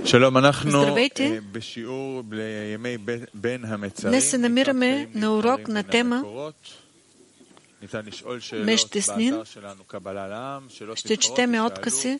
Здравейте! Днес се намираме на урок на тема Мештеснин. Ще четеме откъси.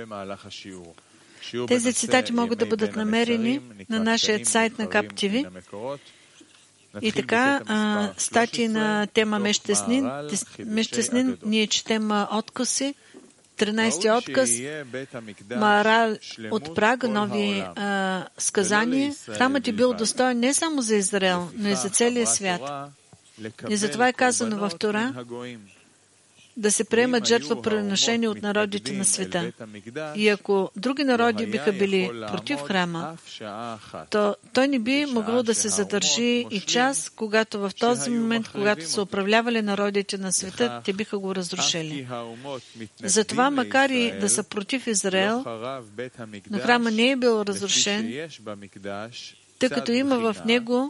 Тези цитати могат да бъдат намерени на нашия сайт на КАП-ТВ. И така, статии на тема Мештеснин, ние четем откъси. 13-ти отказ, Маарал от Прага, нови сказания. Храмът е бил достоен не само за Израел, но и за целия свят. И затова е казано в Тора да се приемат жертвоприношения от народите на света. И ако други народи биха били против храма, то той не би могъл да се задържи и час, когато в този момент, когато са управлявали народите на света, те биха го разрушили. Затова, макар и да са против Израел, но храма не е бил разрушен, тъй като има в него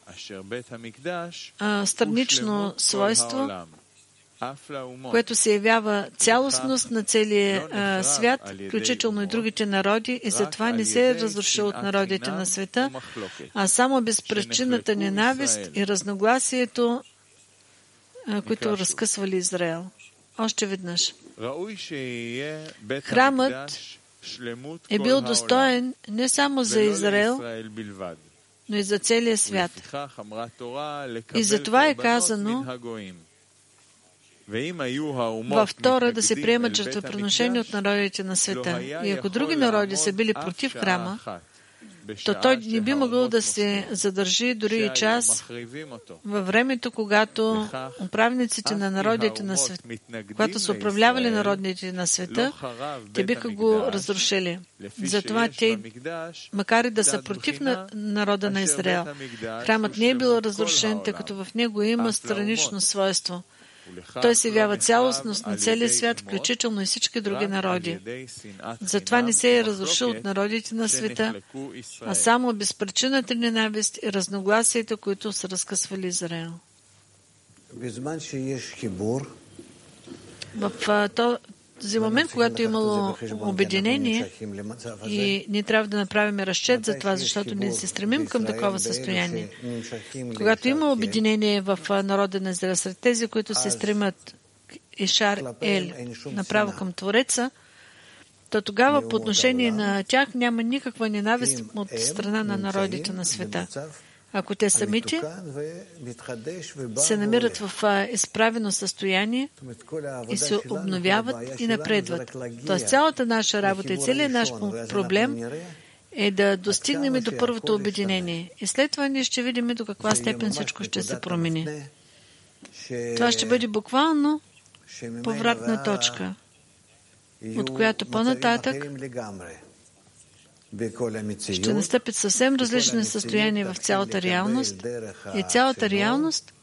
странично свойство, което се явява цялостност на целия свят, включително и другите народи, и затова не се е разрушил от народите на света, а само безпричинната ненавист и разногласието, които разкъсвали Израел. Още веднъж. Храмът е бил достоен не само за Израел, но и за целия свят. И затова е казано във Тора да се приемат жертвоприношения от народите на света. И ако други народи са били против храма, то той не би могъл да се задържи дори и час във времето, когато управниците на народите на света, когато са управлявали народите на света, те биха го разрушили. Затова те, макар и да са против народа на Израел, храмът не е бил разрушен, тъй като в него има странично свойство. Той се явява цялостност на целия свят, включително и всички други народи. Затова не се е разрушил от народите на света, а само безпричинната ненавист и разногласията, които са разкъсвали Израел. В този момент, когато е имало обединение, и ние трябва да направим разчет за това, защото ние се стремим към такова състояние. Когато има обединение в народа на Израел, сред тези, които се стремят Ишар Ел, направо към Твореца, то тогава по отношение на тях няма никаква ненавист от страна на народите на света. Ако те самите се намират в изправено състояние и се обновяват и напредват. Тоест цялата наша работа и целият наш проблем е да достигнем до първото обединение. И след това ние ще видим до каква степен всичко ще се промени. Това ще бъде буквално повратна точка, от която по-нататък ще настъпят съвсем различни състояния в цялата реалност и цялата реалност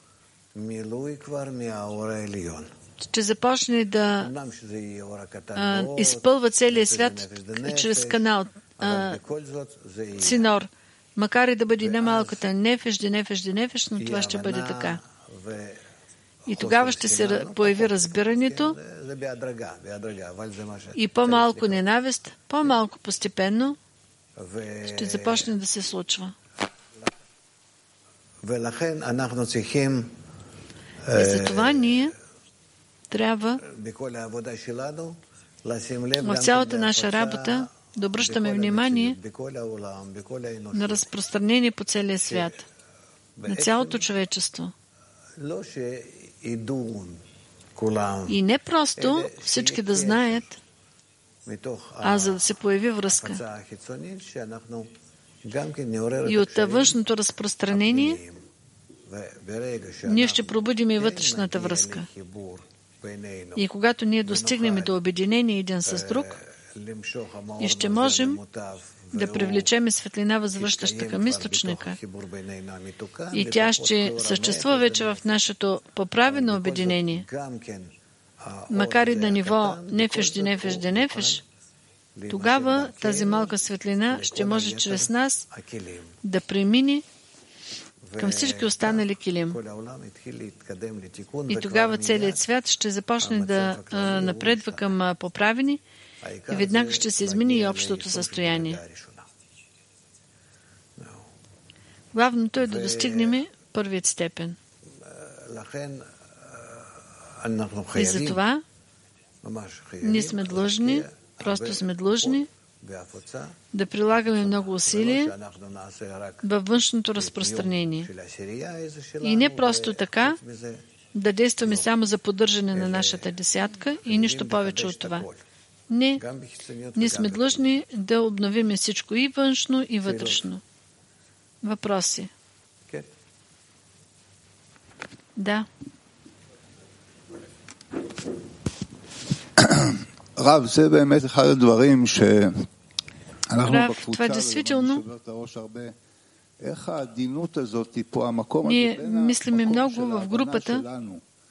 ще започне да изпълва целия свят чрез канал, цинор, макар и да бъде немалката нефеш, но това ще бъде така. И тогава ще се появи разбирането и по-малко ненавист, по-малко постепенно ще започне да се случва. И затова ние трябва в цялата наша работа да обръщаме внимание на разпространение по целия свят, на цялото човечество. И не просто всички да знаят, а за да се появи връзка. И от външното разпространение ние ще пробудим и вътрешната връзка. И когато ние достигнем до обединение един с друг, и ще можем да привлечем светлина, възвръщаща към източника. И тя ще съществува вече в нашето поправено обединение. Макар и на ниво нефеш, тогава тази малка светлина ще може чрез нас да премине към всички останали килим. И тогава целият свят ще започне да напредва към поправени и веднага ще се измени и общото състояние. Главното е да достигнем първият степен. И затова ние сме длъжни, просто сме длъжни да прилагаме много усилия във външното разпространение. И не просто така да действаме само за поддържане на нашата десятка и нищо повече от това. Не, ние сме длъжни да обновим всичко и външно, и вътрешно. Въпроси? Да. רב, זה באמת אחד הדברים Рав, това действително ние мислиме много в групата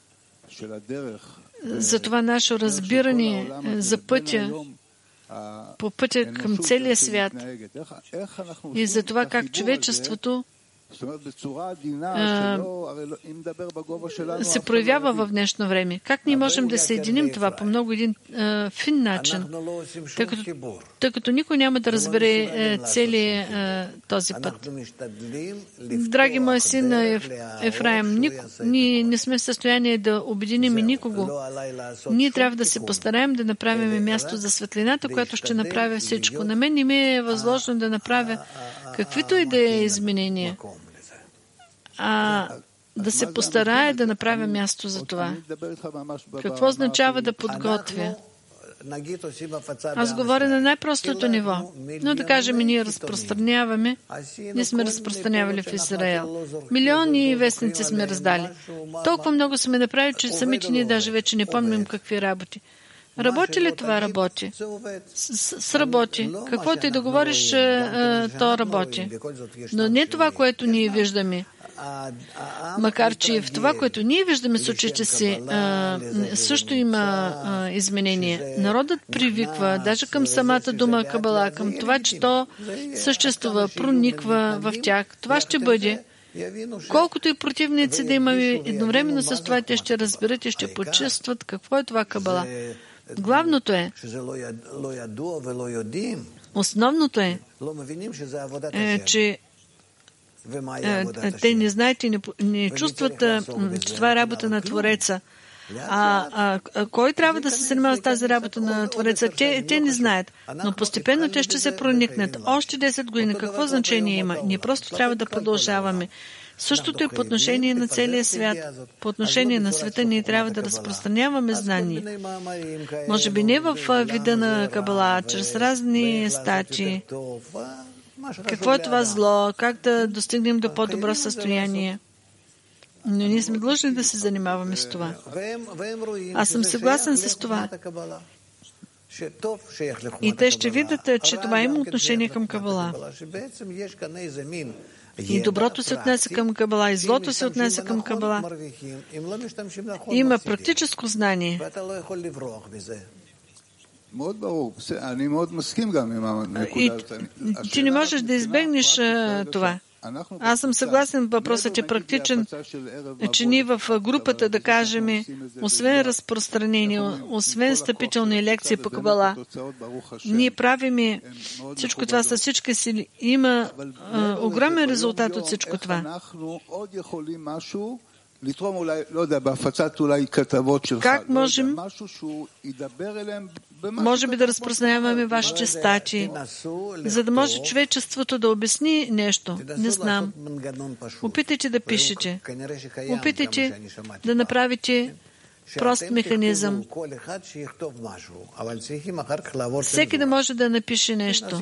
за това наше разбиране за пътя, по пътя към целия свят и за това как човечеството се проявява в днешно време. Как ние можем да съединим това по много един фин начин, тъй като никой няма да разбере целият този път. Драги мой син Ефраим, ние не сме в състояние да обединим никого. Ние трябва да се постараем да направим място за светлината, която ще направи всичко. На мен не ми е възложено да направя каквито и да е изменения, да се постарае да направя място за това. Какво означава да подготвя? Аз говоря на най-простото ниво. Но да кажем, ние разпространяваме. Ние сме разпространявали в Израел. Милиони вестници сме раздали. Толкова много сме направили, че самите ние даже вече не помним какви работи. Работи ли това? Работи. Сработи. Каквото и да говориш, то работи. Но не това, което ние виждаме. Макар че в това, което ние виждаме с очите си, също има изменение. Народът привиква даже към самата дума Кабала, към това, че то съществува, прониква в тях. Това ще бъде. Колкото и противници да имаме, едновременно с това те ще разберат и ще почувстват какво е това Кабала. Главното е, основното е, че те не знаят и не чувстват, че това е работа на Твореца. Кой трябва да се занимава с тази работа на Твореца? Те не знаят. Но постепенно те ще се проникнат. Още 10 години. Какво значение има? Ние просто трябва да продължаваме. Същото е по отношение на целия свят. По отношение на света ние трябва да разпространяваме знания. Може би не в вида на Кабала, а чрез разни статии. Какво е това зло? Как да достигнем до по-добро състояние? Но ние сме длъжни да се занимаваме с това. Аз съм съгласен с това. И те ще видят, че това има отношение към Кабала. И доброто се отнесе към Кабала, и злото се отнесе към Кабала. Има практическо знание. И ти не можеш да избегнеш това. Аз съм съгласен, въпросът е практичен, че ние в групата, да кажем, освен разпространение, освен стъпителни лекции по Кабала, ние правим всичко това със всички сили. Има огромен резултат от всичко това. Как можем, може би да разпространяваме вашите статии, за да може човечеството да обясни нещо? Не знам. Опитайте да пишете. Опитайте да направите прост механизъм. Всеки да може да напише нещо.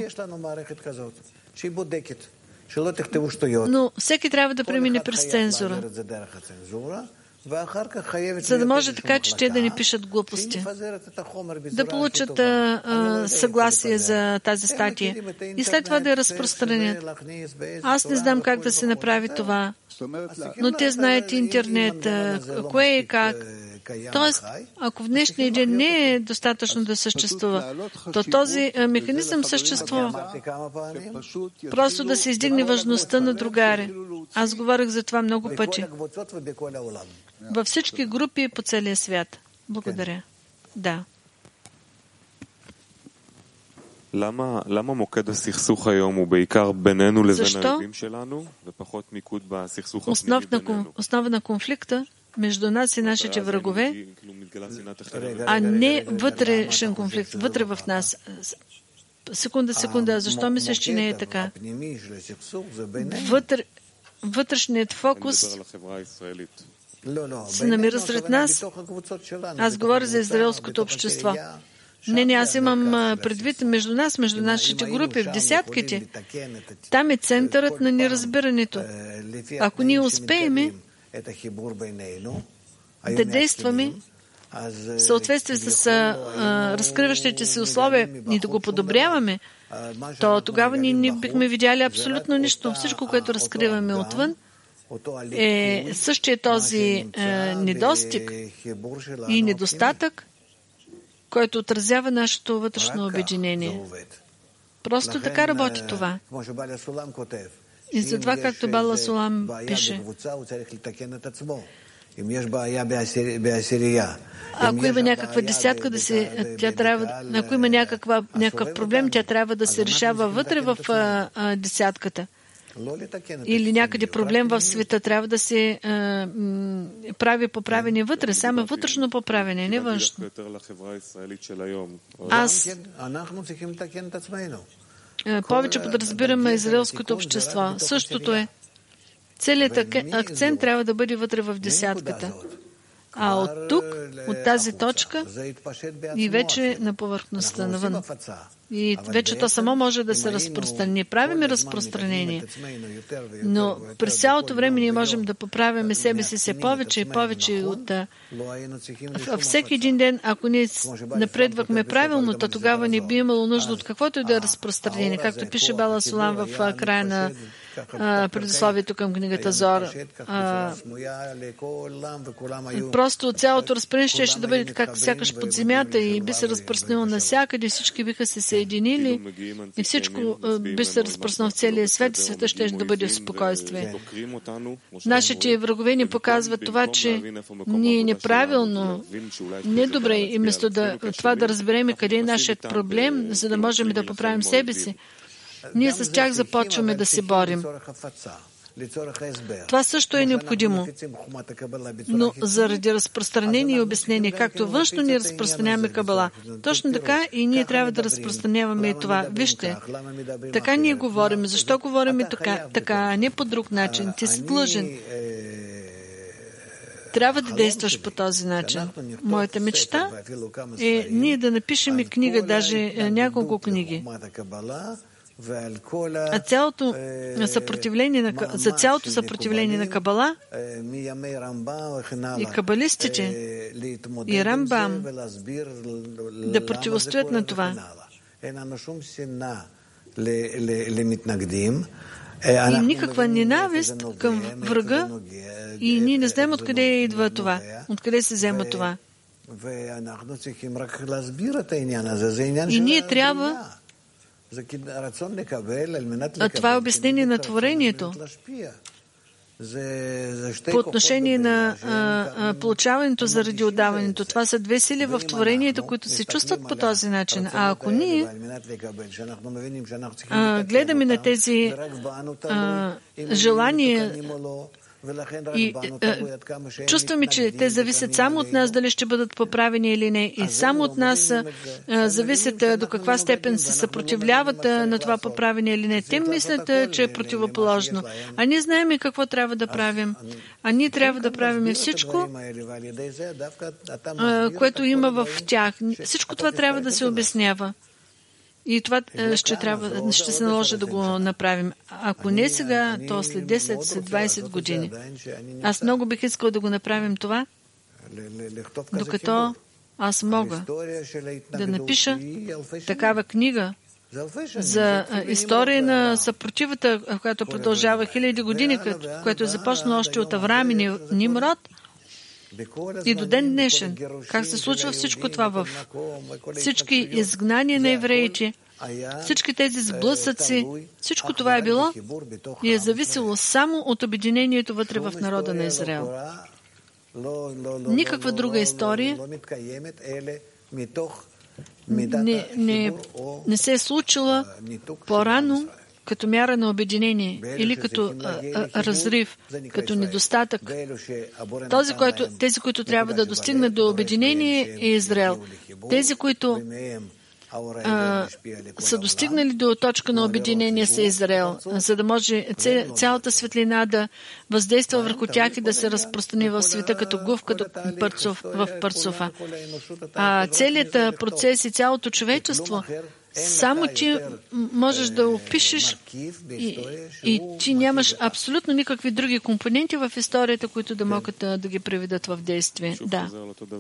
Но всеки трябва да премине през цензура, за да може така, че те да не пишат глупости, да получат съгласие за тази статия и след това да я разпространят. Аз не знам как да се направи това, но те знаят интернет, кое и как. Тоест, ако в днешния ден не е достатъчно да съществува, то този механизъм съществува. Просто да се издигне важността на другари. Аз говорих за това много пъти. Във всички групи по целия свят. Благодаря. Да. Защо основа на конфликта между нас и нашите врагове, а не вътрешен конфликт, вътре в нас? Секунда, защо мислиш, че не е така? Вътрешният фокус се намира сред нас. Аз говоря за израелското общество. Не, аз имам предвид между нас, между нашите групи, в десятките. Там е центърът на неразбирането. Ако ние успеем да действаме в съответствие с разкриващите се условия и да го подобряваме, то тогава ние не бихме видяли абсолютно нищо. Всичко, което разкриваме отвън, е същия този недостиг и недостатък, който отразява нашето вътрешно обединение. Просто така работи това. И затова, както Бала Сулам пише, ако има някаква десятка, ако има някакъв проблем, тя трябва да се решава вътре в десятката. Или някъде проблем в света, трябва да се прави поправение вътре, само вътрешно поправение, не външно. Аз повече подразбирам израелското общество. Същото е. Целият акцент трябва да бъде вътре в десятката. А от тук, от тази точка, и вече на повърхността, навън. И вече то само може да се разпространи. Правим разпространение. Но през цялото време ние можем да поправяме себе си все повече и повече. Всеки един ден, ако ние напредвахме правилно, то тогава не би имало нужда от каквото и да е разпространение. Както пише Бала Сулам в края на предисловието към книгата Зор. Просто цялото разпространение ще да бъде така, сякаш под земята и би се разпространило навсякъде, всички биха се съединили и всичко би се разпространило в целия свет и света ще да бъде в спокойствие. Нашите врагове ни показват това, че ние неправилно, недобре, и вместо това да разберем къде е нашият проблем, за да можем да поправим себе си, ние с тях започваме да се борим. Това също е необходимо. Но заради разпространение и обяснение, както външно ни разпространяваме Кабала, точно така и ние трябва да разпространяваме и това. Вижте, така ние говорим. Защо говорим така, а не по друг начин? Ти си длъжен. Трябва да действаш по този начин. Моята мечта е ние да напишем и книга, даже няколко книги. А за цялото съпротивление на Кабала и кабалистите и Рамбам да противостоят на това. И никаква ненавист към врага и ние не знаем откъде идва това, откъде се взема това. И ние трябва това е обяснение на творението. По отношение на получаването заради отдаването. Това са две сили в творението, които се чувстват по този начин. А ако ние гледаме на тези желания и чувстваме, че те зависят само от нас, дали ще бъдат поправени или не. И само от нас зависят до каква степен се съпротивляват на това поправение или не. Те мислят, че е противоположно. А ние знаем и какво трябва да правим. А ние трябва да правим всичко, което има в тях. Всичко това трябва да се обяснява. И това ще се наложи да го направим. Ако не сега, то след 10, след 20 години. Аз много бих искал да го направим това, докато аз мога да напиша такава книга за история на съпротивата, която продължава хиляди години, което е започнало още от Авраам и Нимрод, и до ден днешен. Как се случва всичко това в всички изгнания на евреите, всички тези сблъсъци, всичко това е било и е зависело само от обединението вътре в народа на Израел. Никаква друга история не се е случила по-рано като мяра на обединение или като разрив, като недостатък. Тези, които трябва да достигнат до обединение, е Израел. Тези, които са достигнали до точка на обединение, са Израел, за да може цялата светлина да въздейства върху тях и да се разпространи в света като гув, като в парцуфа. Целият процес и цялото човечество само ти можеш да опишеш и ти нямаш абсолютно никакви други компоненти в историята, които да могат да ги приведат в действие. Да.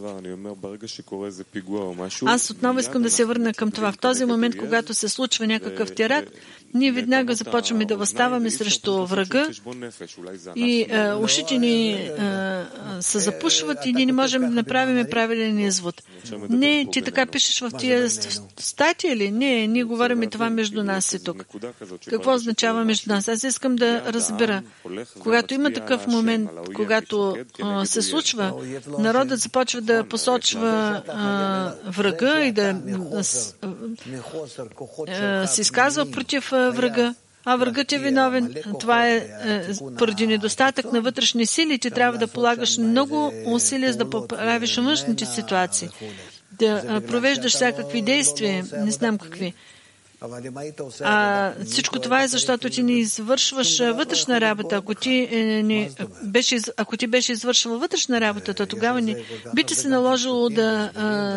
Аз отново искам да се върна към това. В този момент, когато се случва някакъв теракт, ние веднага започваме да въставаме срещу врага и ушите ни се запушват и ние не можем да направим правилен извод. Не, ти така пишеш в тия статия ли? Не, ние говорим това между нас и тук. Какво означава между нас? Аз искам да разбера. Когато има такъв момент, когато се случва, народът започва да посочва врага и да се изказва против врага, а врагът е виновен. Това е поради недостатък на вътрешни сили. Ти трябва да полагаш много усилия, за да поправиш външните ситуации, да провеждаш всякакви действия, не знам какви. Всичко това е защото ти не извършваш вътрешна работа. Ако ти беше извършвал вътрешна работа, то тогава не би ти се наложило да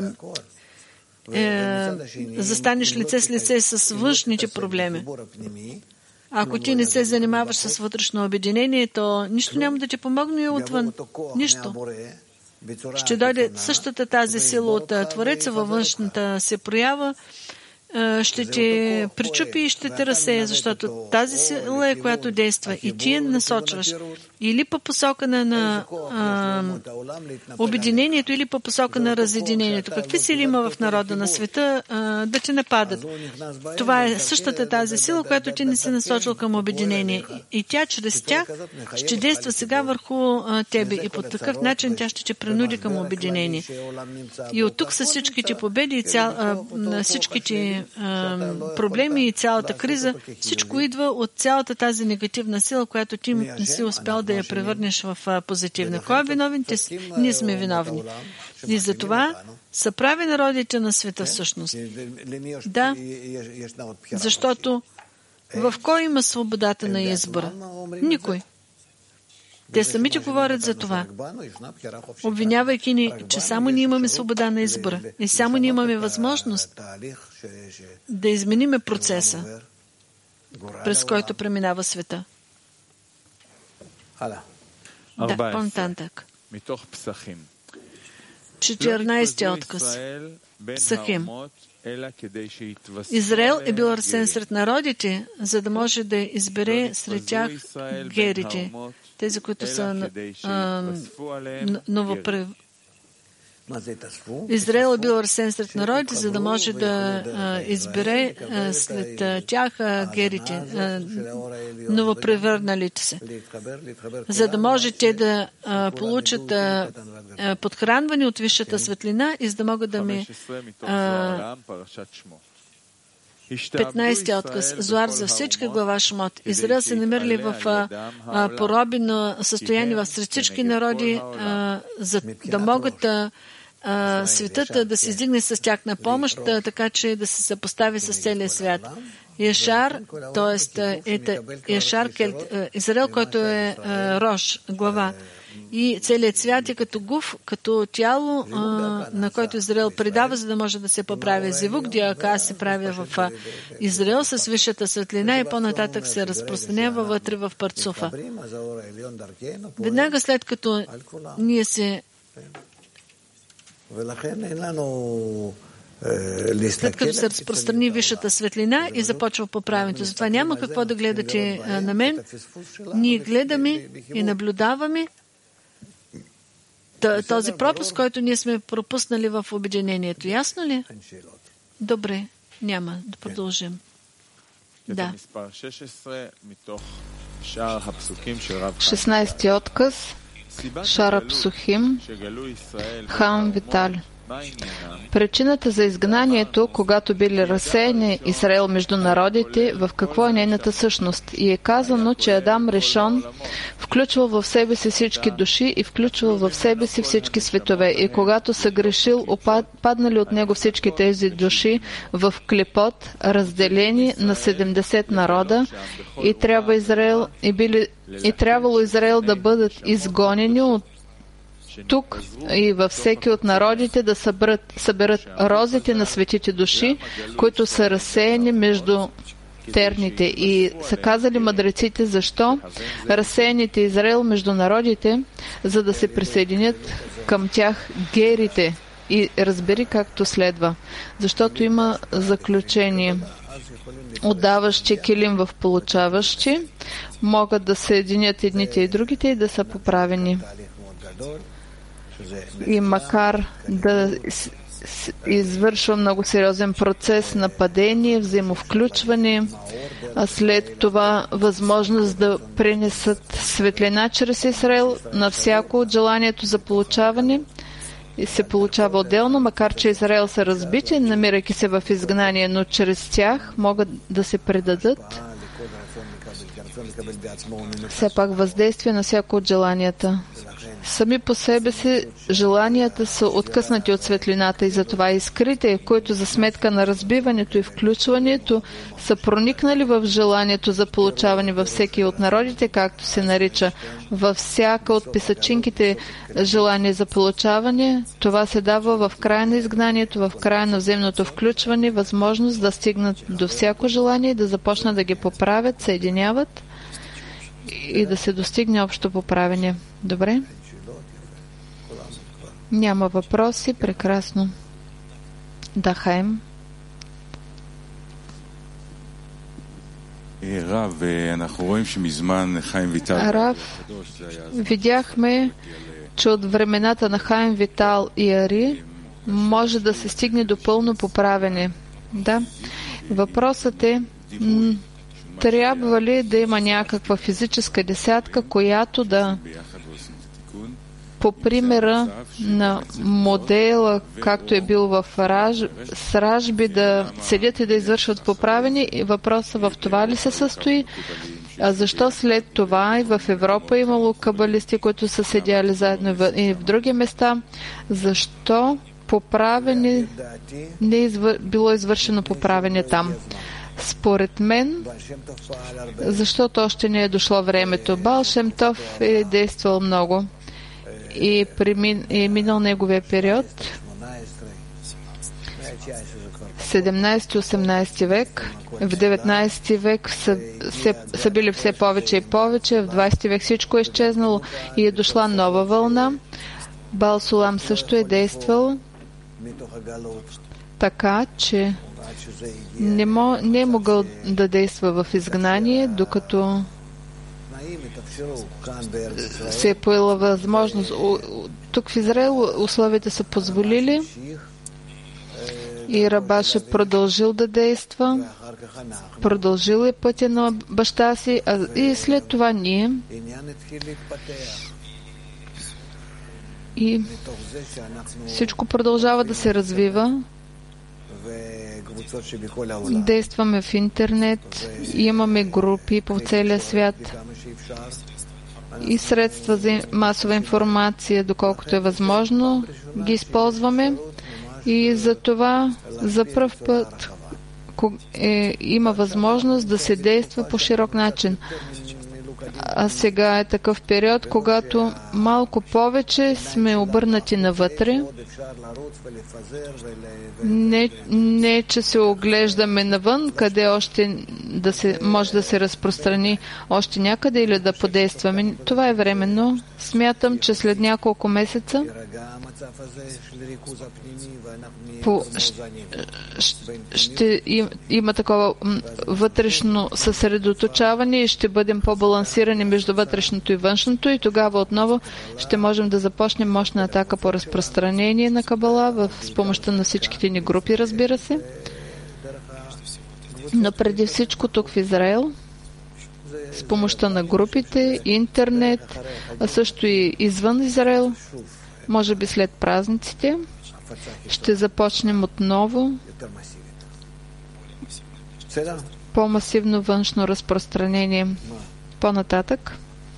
застанеш лице с лице с външните проблеми. Ако ти не се занимаваш с вътрешно обединение, то нищо няма да ти помогне отвън. Нищо. Ще дойде същата тази сила от Твореца във външната се проява, ще те причупи и ще те разсея, защото тази сила е, която действа и ти я насочваш или по посока на обединението, или по посока на разединението. Какви сили има в народа на света да те нападат? Това е същата тази сила, която ти не си насочил към обединение. И тя чрез тях ще действа сега върху тебе. И по такъв начин тя ще те принуди към обединение. И от тук са всичките победи и всичките проблеми и цялата криза, всичко идва от цялата тази негативна сила, която ти не си успял да я превърнеш в позитивна. Кой е виновен? Ние сме виновни. И за това са прави народите на света всъщност. Да, защото в кой има свободата на избора? Никой. Те самите говорят за това, обвинявайки ни, че само ние имаме свобода на избора и само ние имаме възможност да измениме процеса, през който преминава света. Да, по-нататък. 14 отказ. Псахим. Израел е бил разсеян сред народите, за да може да избере сред тях герите, тези, които са Израел е бил разсеян сред народите, за да може да избере след тях герите, новопревърналите се, за да може те да получат подхранване от висшата светлина и за да могат да ми 15 отказ. Зоар за всички, глава Шмот. Израел се намерили в поробено състояние в сред всички народи, за да могат светът да се издигне с тях на помощ, така че да се съпостави с целия свят. Яшар, т.е. Яшар, Израел, който е Рош, глава. И целият свят е като гуф, като тяло, на който Израел предава, за да може да се поправи. Зивук, диака се прави в Израел с висшата светлина и по-нататък се разпространява вътре в парцуфа. Веднага след като ние се след като се разпространи висшата светлина и започва поправенето. Затова няма какво да гледате на мен. Ние гледаме и наблюдаваме този пропуск, който ние сме пропуснали в обединението. Ясно ли? Добре, няма. Да продължим. Да. 16 отказ. Шара Псухим. Хам Витал. Причината за изгнанието, когато били разсеяни Израел между народите, в какво е нейната същност? И е казано, че Адам Ришон включвал в себе си всички души и включвал в себе си всички светове. И когато съгрешил, паднали от него всички тези души в клепот, разделени на 70 народа, и трябвало Израел да бъдат изгонени от тук и във всеки от народите да съберат розите на светите души, които са разсеяни между терните. И са казали мъдреците, защо разсеяните Израел между народите, за да се присъединят към тях герите. И разбери както следва. Защото има заключение. Отдаващи килим в получаващи могат да съединят едните и другите и да са поправени. И макар да извършва много сериозен процес на падение, взаимовключване, а след това възможност да принесат светлина чрез Израел на всяко от желанието за получаване, и се получава отделно, макар че Израел са разбити, намирайки се в изгнание, но чрез тях могат да се предадат все пак въздействие на всяко от желанията. Сами по себе си желанията са откъснати от светлината и затова искрите, които за сметка на разбиването и включването са проникнали в желанието за получаване във всеки от народите, както се нарича, във всяка от писачинките желание за получаване. Това се дава в края на изгнанието, в края на взаимното включване, възможност да стигнат до всяко желание и да започнат да ги поправят, съединяват и да се достигне общо поправене. Добре? Няма въпроси. Прекрасно. Дахаем. Рав, видяхме, че от времената на Хаим Витал и Ари може да се стигне до пълно поправене. Да. Въпросът е, трябва ли да има някаква физическа десятка, която да по примера на модела, както е бил в Ражби, да седят и да извършват поправени. И въпросът в това ли се състои? А защо след това и в Европа имало кабалисти, които са седяли заедно и в други места? Защо поправени не е било извършено поправене там? Според мен, защото още не е дошло времето. Баал Шем Тов е действал много и е минал неговия период, 17-18 век. В 19 век са били все повече и повече, в 20 век всичко е изчезнало и е дошла нова вълна. Баал Сулам също е действал така, че не е могъл да действа в изгнание, докато се е поела възможност. Тук в Израел условията са позволили и Рабаш е продължил да действа, продължил е пътя на баща си, и след това ние. И всичко продължава да се развива. Действаме в интернет, имаме групи по целия свят и средства за масова информация, доколкото е възможно, ги използваме. И за това за пръв път има възможност да се действа по широк начин. А сега е такъв период, когато малко повече сме обърнати навътре. Не, че се оглеждаме навън, къде още може да се разпространи още някъде или да подействаме. Това е временно. Смятам, че след няколко месеца ще има такова вътрешно съсредоточаване и ще бъдем по-балансирани между вътрешното и външното, и тогава отново ще можем да започнем мощна атака по разпространение на Кабала с помощта на всичките ни групи, разбира се. Но преди всичко тук в Израел, с помощта на групите, интернет, а също и извън Израел, може би след празниците, ще започнем отново по-масивно външно разпространение. По-нататък.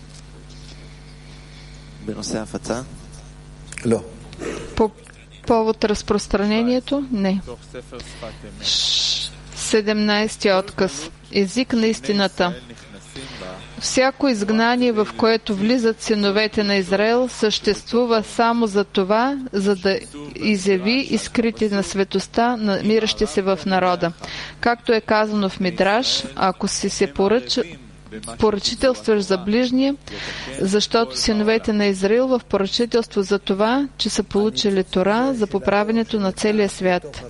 По повод разпространението? Не. 17 отказ. Език на истината. Всяко изгнание, в което влизат синовете на Израел, съществува само за това, за да изяви изкрити на светостта, намиращи се в народа. Както е казано в Мидраш, ако си се поръчителстваш за ближния, защото синовете на Израил в поръчителство за това, че са получили Тора за поправенето на целия свят.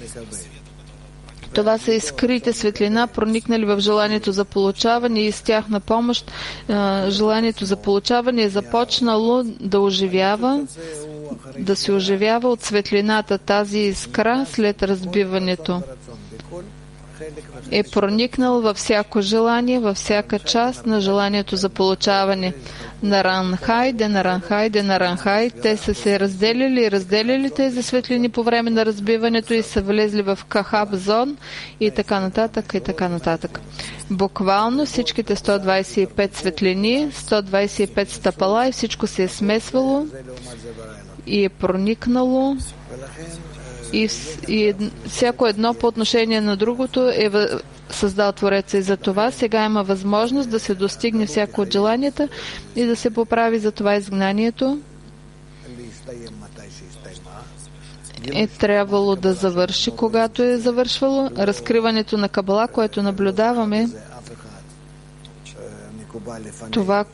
Това са изкрите светлина, проникнали в желанието за получаване и с тях на помощ желанието за получаване е започнало да се оживява от светлината. Тази искра след разбиването е проникнал във всяко желание, във всяка част на желанието за получаване. Наранхай. Те са се разделили тези светлини по време на разбиването и са влезли в Кахаб зон и така нататък. Буквално всичките 125 светлини, 125 стъпала и всичко се е смесвало и е проникнало и всяко едно по отношение на другото е създал Твореца и за това сега има възможност да се достигне всяко от желанията и да се поправи за това изгнанието. Е трябвало да завърши, когато е завършвало. Разкриването на Кабала, което наблюдаваме, това,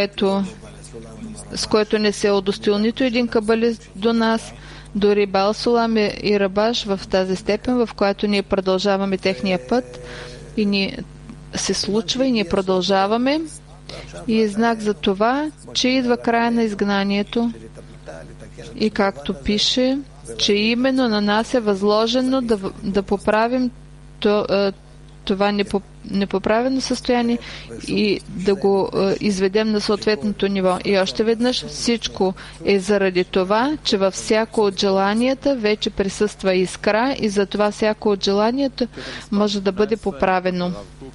с което не се е удостоил нито един кабалист до нас, дори Баал Сулам и Рабаш в тази степен, в която ние продължаваме техния път и ни се случва и ние продължаваме и е знак за това, че идва края на изгнанието и както пише, че именно на нас е възложено да поправим това непоправено състояние и да го изведем на съответното ниво. И още веднъж всичко е заради това, че във всяко от желанията вече присъства искра и затова всяко от желанията може да бъде поправено.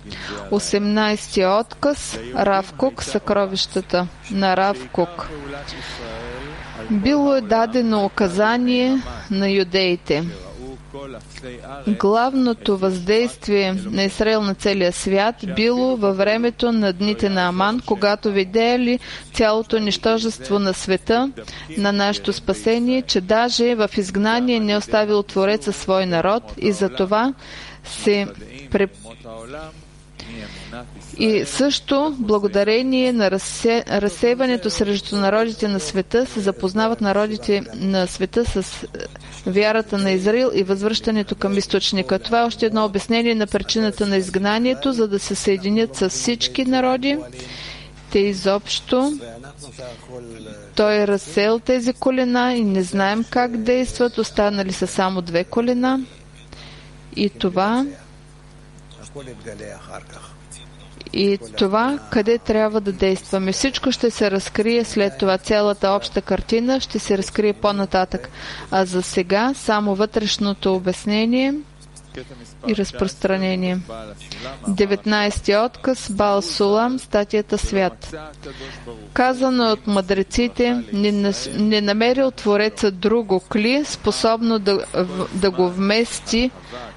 18 отказ. Рав Кук, съкровищата на Рав Кук. Било е дадено указание на юдеите. Главното въздействие на Израел на целия свят било във времето на дните на Аман, когато видели цялото нищожество на света, на нашето спасение, че даже в изгнание не оставил Твореца свой народ и за това и също, благодарение на разсейването срещу народите на света, се запознават народите на света с вярата на Израил и възвръщането към източника. Това е още едно обяснение на причината на изгнанието, за да се съединят с всички народи. Те изобщо, той е разсеял тези колена и не знаем как действат. Останали са само 2 колена. И това, къде трябва да действаме. Всичко ще се разкрие след това. Цялата обща картина ще се разкрие по-нататък. А за сега само вътрешното обяснение и разпространение. 19 отказ. Баал Сулам, статията Свят. Казано от мъдреците, не намерил Твореца друго кли, способно да го вмести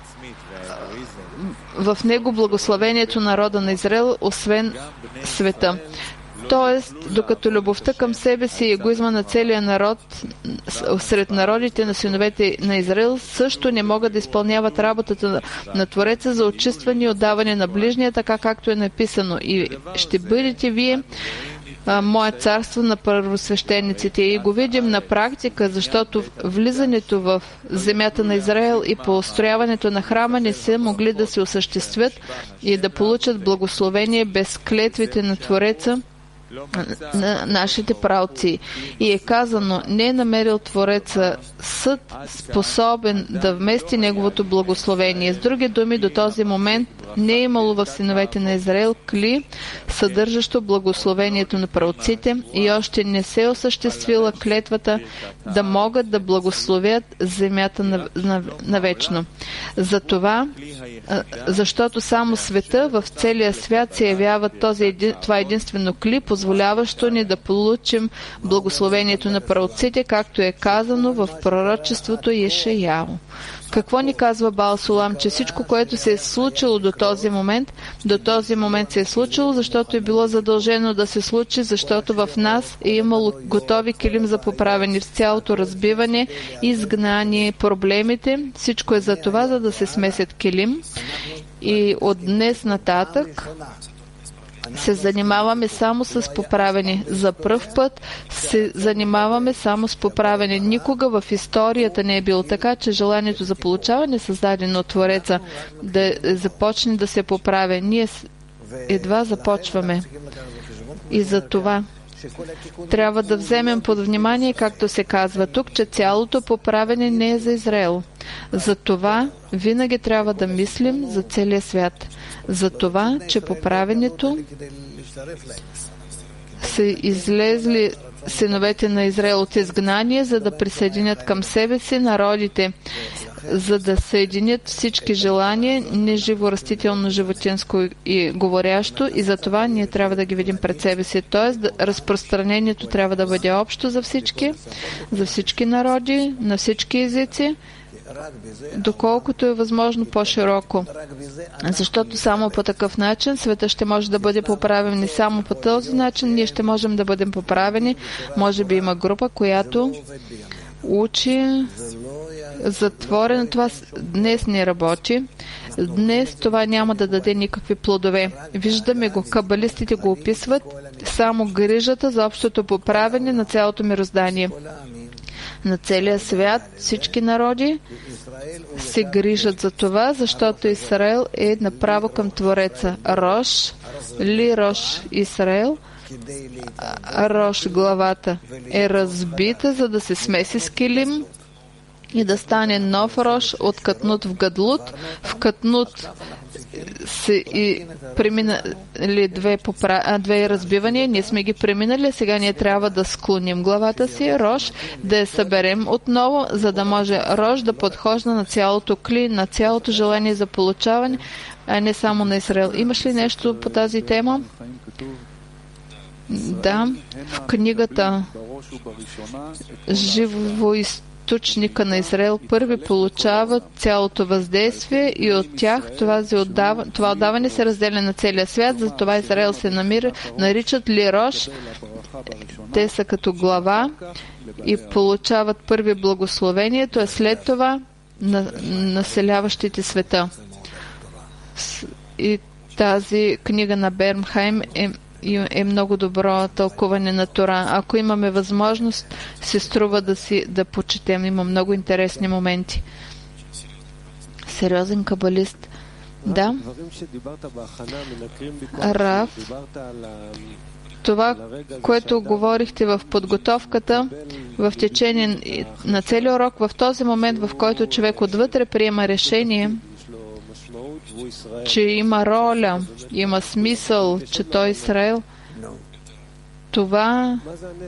в него благословението народа на Израел, освен света. Тоест, докато любовта към себе си и егоизма на целия народ сред народите на синовете на Израел също не могат да изпълняват работата на Твореца за очистване и отдаване на ближния, така както е написано. И ще бъдете вие мое царство на първосвещениците. И го видим на практика, защото влизането в земята на Израел и построяването на храма не са могли да се осъществят и да получат благословение без клетвите на Твореца на нашите праотци. И е казано, не е намерил Твореца съд, способен да вмести неговото благословение. С други думи, до този момент Не е имало в синовете на Израел кли, съдържащо благословението на праотците, и още не се осъществила клетвата да могат да благословят земята навечно. Защото само света в целия свят се явява това единствено кли, позволяващо ни да получим благословението на праотците, както е казано в пророчеството Йешаяу. Какво ни казва Баал Сулам? Че всичко, което се е случило до този момент се е случило, защото е било задължено да се случи, защото в нас е имало готови килим за поправени в цялото разбиване, изгнание, проблемите. Всичко е за това, за да се смесят килим. И от днес нататък се занимаваме само с поправени. За пръв път се занимаваме само с поправени. Никога в историята не е било така, че желанието за получаване, създадено от Твореца, да започне да се поправя. Ние едва започваме. И за това трябва да вземем под внимание, както се казва тук, че цялото поправене не е за Израел. За това винаги трябва да мислим за целия свят. За това, че поправенето са излезли синовете на Израел от изгнание, за да присъединят към себе си народите, за да съединят всички желания, неживо, растително, животинско и говорящо, и за това ние трябва да ги видим пред себе си. Тоест, разпространението трябва да бъде общо за всички народи, на всички езици, доколкото е възможно по-широко. Защото само по такъв начин света ще може да бъде поправен, и само по този начин ние ще можем да бъдем поправени. Може би има група, която учи затворено. Това днес не работи. Днес това няма да даде никакви плодове. Виждаме го, кабалистите го описват, само грижата за общото поправене на цялото мироздание. На целия свят всички народи се грижат за това, защото Израел е направо към Твореца. Рош Израел, Рош главата е разбита, за да се смеси с килим и да стане нов Рош от Катнут в Гадлут. В Катнут и преминали две разбивания, ние сме ги преминали, сега ние трябва да склоним главата си, Рош, да я съберем отново, за да може Рош да подхожда на цялото кли, на цялото желание за получаване, а не само на Израел. Имаш ли нещо по тази тема? Да, в книгата Живоизточника на Израел първи получават цялото въздействие, и от тях това отдаване се разделя на целия свят. Затова Израел се наричат Лирош. Те са като глава и получават първи благословението, а след това населяващите света. И тази книга на Бернхайм е много добро тълкуване на Тора. Ако имаме възможност, се струва да почетем. Има много интересни моменти. Сериозен кабалист. Да. Рав, това, което говорихте в подготовката, в течение на целия урок, в този момент, в който човек отвътре приема решение, че има роля, има смисъл, че той е Израел, това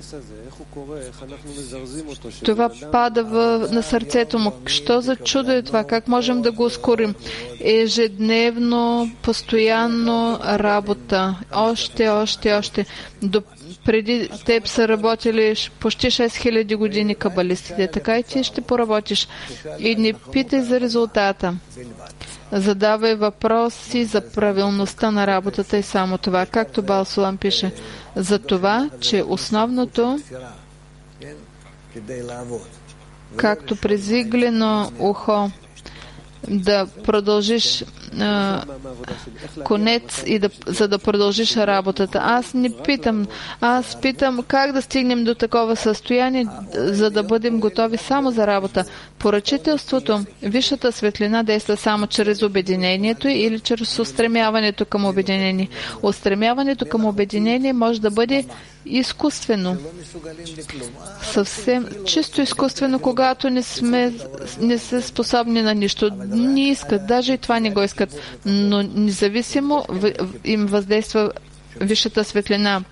пада на сърцето му. Що за чудо е това? Как можем да го ускорим? Ежедневно, постоянно работа. Още. Преди теб са работили почти 6000 години кабалистите. Така и ти ще поработиш. И не питай за резултата. Задавай въпроси за правилността на работата и само това. Както Баал Сулам пише, за това, че основното, както презиглено ухо, да продължиш конец и за да продължиш работата. Аз не питам. Аз питам как да стигнем до такова състояние, за да бъдем готови само за работа. Поръчителството, висшата светлина действа само чрез обединението или чрез устремяването към обединение. Устремяването към обединение може да бъде изкуствено. Съвсем чисто изкуствено, когато не са способни на нищо. Не искат, даже и това не го искат. искат, но независимо им въздейства висшата светлина,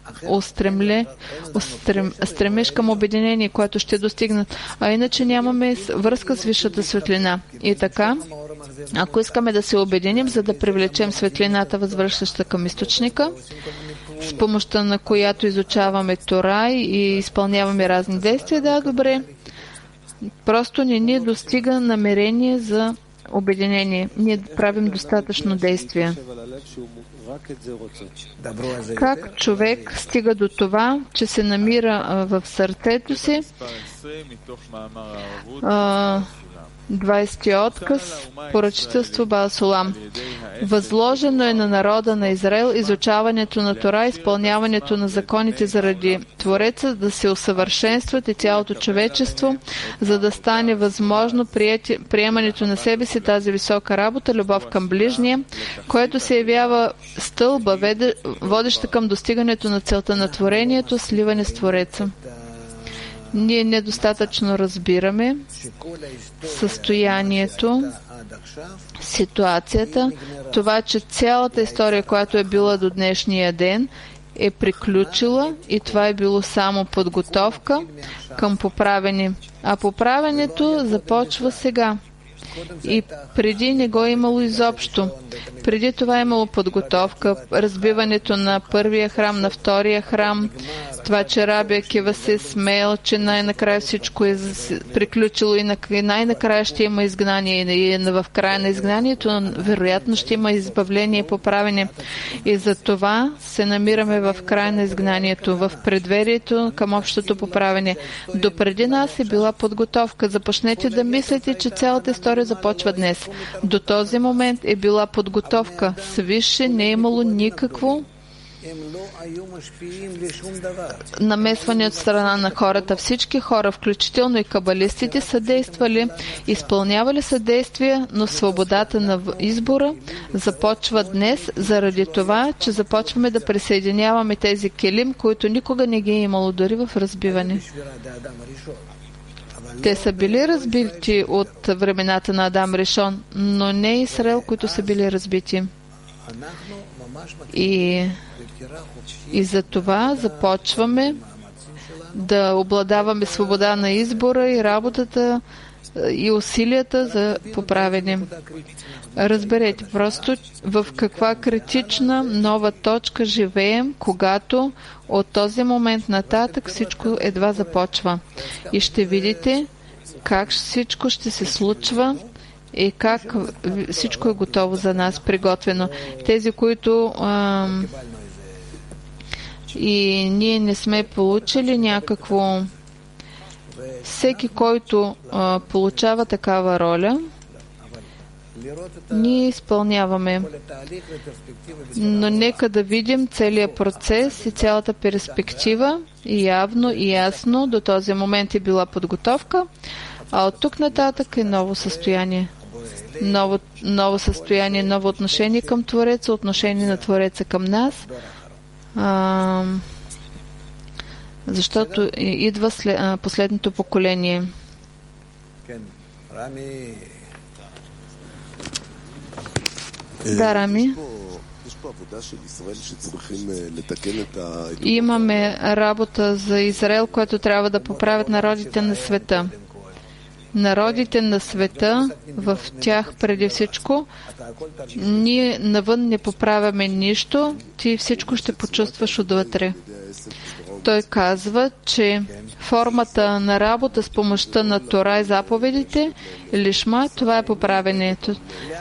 стремеж към обединение, което ще достигнат, а иначе нямаме връзка с висшата светлина. И така, ако искаме да се обединим, за да привлечем светлината, възвръщаща към източника, с помощта на която изучаваме Тора и изпълняваме разни действия, да, добре, просто не ни достига намерение за обединение. Ние правим достатъчно действия. Как човек стига до това, че се намира в сърцето си? 20 отказ, поръчителство Баал Сулам. Възложено е на народа на Израел изучаването на Тора, изпълняването на законите заради Твореца, да се усъвършенстват и цялото човечество, за да стане възможно приемането на себе си тази висока работа, любов към ближния, което се явява стълба, водеща към достигането на целта на творението, сливане с Твореца. Ние недостатъчно разбираме състоянието, ситуацията, това, че цялата история, която е била до днешния ден, е приключила и това е било само подготовка към поправене. А поправенето започва сега. И преди не го е имало изобщо. Преди това е имало подготовка, разбиването на първия храм, на втория храм, това, че Раби Акива се смеял, че най-накрая всичко е приключило и най-накрая ще има изгнание. И в края на изгнанието вероятно ще има избавление и поправене. И за това се намираме в края на изгнанието, в предверието към общото поправене. Допреди нас е била подготовка. Започнете да мислите, че цялата история започва днес. До този момент е била подготовка. Свише не е имало никакво намесване от страна на хората. Всички хора, включително и кабалистите, са действали, изпълнявали са действия, но свободата на избора започва днес заради това, че започваме да присъединяваме тези келим, които никога не ги е имало дори в разбиване. Те са били разбити от времената на Адам Ришон, но не Израел, които са били разбити. И за това започваме да обладаваме свобода на избора и работата и усилията за поправене. Разберете просто в каква критична нова точка живеем, когато от този момент нататък всичко едва започва. И ще видите как всичко ще се случва и как всичко е готово за нас, приготвено. Тези, които и ние не сме получили някакво... Всеки, който получава такава роля, ние изпълняваме. Но нека да видим целият процес и цялата перспектива и явно и ясно до този момент е била подготовка, а от тук нататък е ново състояние. Ново състояние, ново отношение към Твореца, отношение на Твореца към нас, защото идва последното поколение. Да, Рами. Имаме работа за Израел, което трябва да поправят народите на света. Народите на света, в тях преди всичко, ние навън не поправяме нищо, ти всичко ще почувстваш отвътре. Той казва, че формата на работа с помощта на Тора и заповедите, лишма, това е поправенето.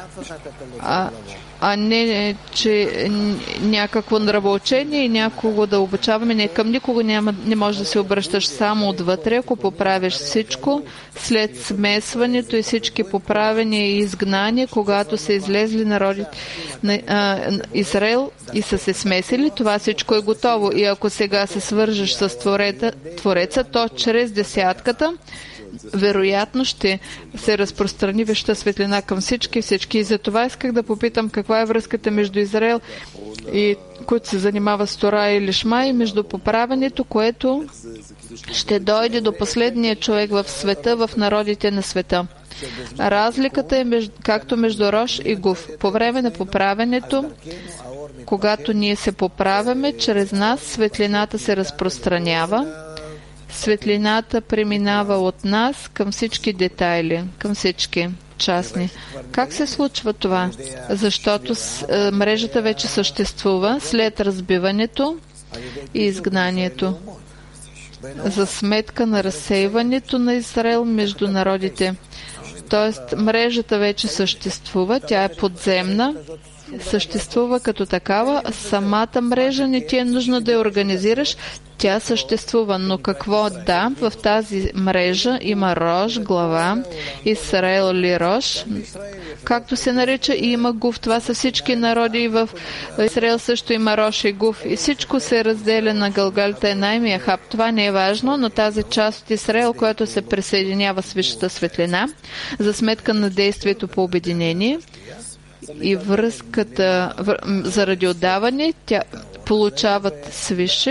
А не, че някакво нравоучение и някого да обучаваме. Не, към никого не може да се обръщаш само отвътре, ако поправиш всичко. След смесването и всички поправения и изгнания, когато са излезли народите на Израел и са се смесили, това всичко е готово. И ако сега се свържеш с Твореца, то чрез десятката вероятно ще се разпространи веща светлина към всички. И за това исках да попитам каква е връзката между Израел и който се занимава с Тора и Лишма и между поправенето, което ще дойде до последния човек в света, в народите на света. Разликата е както между Рош и Гуф. По време на поправенето, когато ние се поправяме, чрез нас светлината се разпространява, светлината преминава от нас към всички детайли, към всички частни. Как се случва това? Защото мрежата вече съществува след разбиването и изгнанието, за сметка на разсейването на Израел между народите. Тоест, мрежата вече съществува, тя е подземна, съществува като такава, а самата мрежа не ти е нужно да я организираш, тя съществува. Но какво? Да, в тази мрежа има Рош, глава, Израел или Рош, както се нарича, и има Гуф. Това са всички народи, и в Израел също има Рош и Гуф. И всичко се разделя на Галгалта, Енаим и Ахаб. Това не е важно, но тази част от Израел, която се присъединява с висшата светлина, за сметка на действието по обединение и връзката заради отдаване, тя получават свише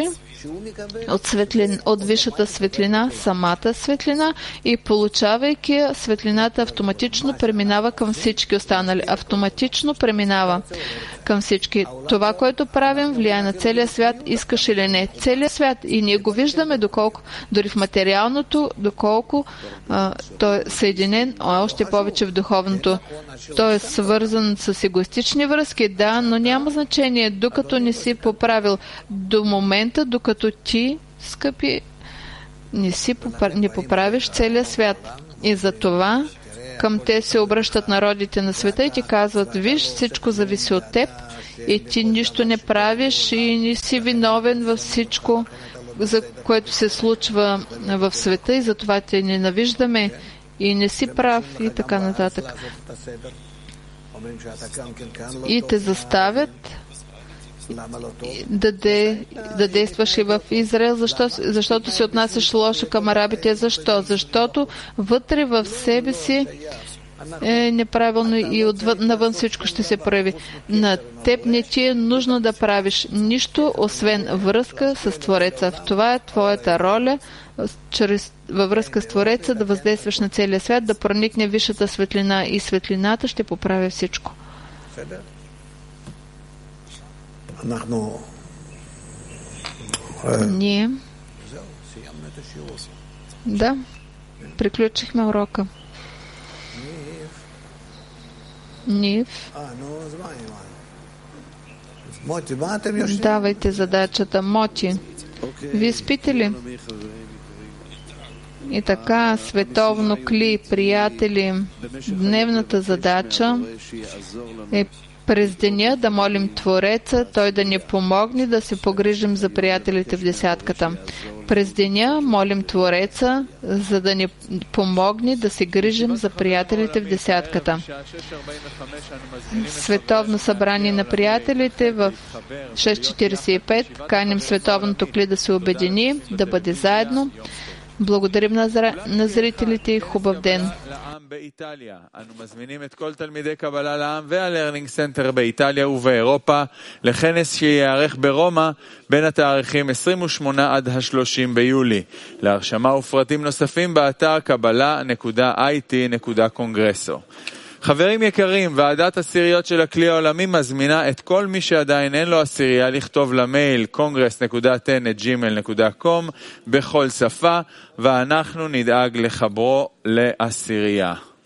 от висшата светлина, самата светлина, и получавайки я, светлината автоматично преминава към всички останали. Автоматично преминава към всички. Това, което правим, влияе на целия свят, искаш или не. Целият свят. И ние го виждаме доколко, дори в материалното, доколко той е съединен, още повече в духовното. Той е свързан с егоистични връзки, да, но няма значение, докато не си поправил. До момента, докато ти, скъпи, не поправиш целия свят. И за това към те се обръщат народите на света и ти казват: виж, всичко зависи от теб и ти нищо не правиш и не си виновен във всичко, за което се случва в света, и затова те ненавиждаме и не си прав и така нататък. И те заставят да действаш и в Израел. Защото се отнасяш лошо към арабите. Защо? Защото вътре в себе си е неправилно и навън всичко ще се прояви. На теб не ти е нужно да правиш нищо, освен връзка с Твореца. Това е твоята роля, във връзка с Твореца, да въздействаш на целия свят, да проникне висшата светлина, и светлината ще поправи всичко. Ние приключихме урока. Нив. Давайте задачата. Моти. Вие спите ли? И така, световно кли, приятели, дневната задача е през деня да молим Твореца, Той да ни помогне да се погрижим за приятелите в десятката. През деня молим Твореца, за да ни помогне да се грижим за приятелите в десятката. Световно събрание на приятелите в 6:45. Каним световното кли да се обедини, да бъде заедно. Благодарим на зрителите и хубав ден. אנו מזמינים את כל תלמידי קבלה לעם והלרנינג סנטר באיטליה ובאירופה לכנס שיערך ברומא בין התאריכים 28 עד ה-30 ביולי. להרשמה ופרטים נוספים באתר kabbalah.it.congresso. חברים יקרים, ועדת עשיריות של הכלי העולמי מזמינה את כל מי שעדיין אין לו עשירייה לכתוב למייל congress.10@gmail.com בכל שפה, ואנחנו נדאג לחברו לעשירייה.